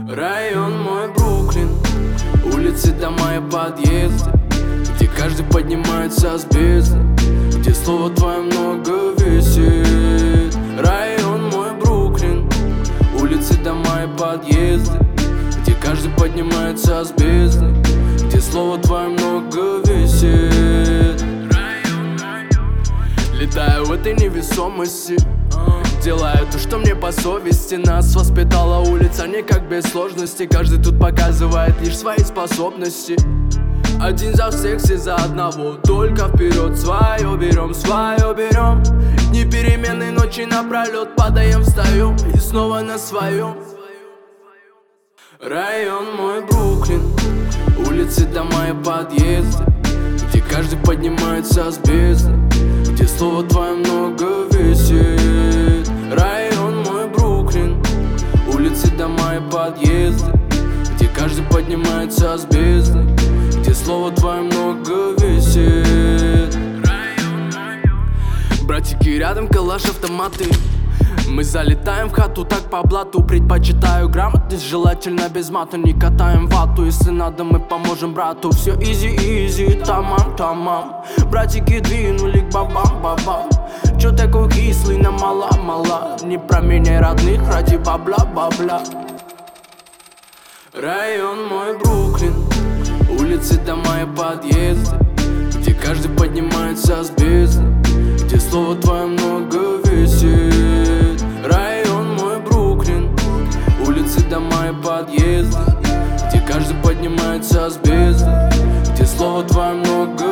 Район мой Бруклин, улицы, дома и подъезды, где каждый поднимается с бездны, где слово твое много весит. Район мой Бруклин, улицы, дома и подъезды, где каждый поднимается с бездны, где слово твое много весит. Летаю в этой невесомости, делаю то, что мне по совести. Нас воспитала улица не как без сложности. Каждый тут показывает лишь свои способности. Один за всех, все за одного. Только вперед, свое берем, свое берем. Дни перемены, ночи напролет. Падаем, встаем и снова на своем. Район мой Бруклин, улицы, дома и подъезды, где каждый поднимается с бездны, где слово твое много весит. Район мой Бруклин, улицы, дома и подъезды, где каждый поднимается с бездны, где слово твое много весит. Братики рядом, калаш, автоматы. Мы залетаем в хату так по блату. Предпочитаю грамотность, желательно без мата. Не катаем вату, если надо мы поможем брату. Все изи-изи, тамам-тамам. Братики двинули к бабам-бабам. Чё такой кислый, на мала-мала? Не променяй родных ради бабла-бабла. Район мой Бруклин, улицы, дома и подъезды, где каждый поднимается с бездны, где слово твое много весит. Район мой Бруклин, улицы, дома и подъезды, где каждый поднимается с бездны, где слово твое много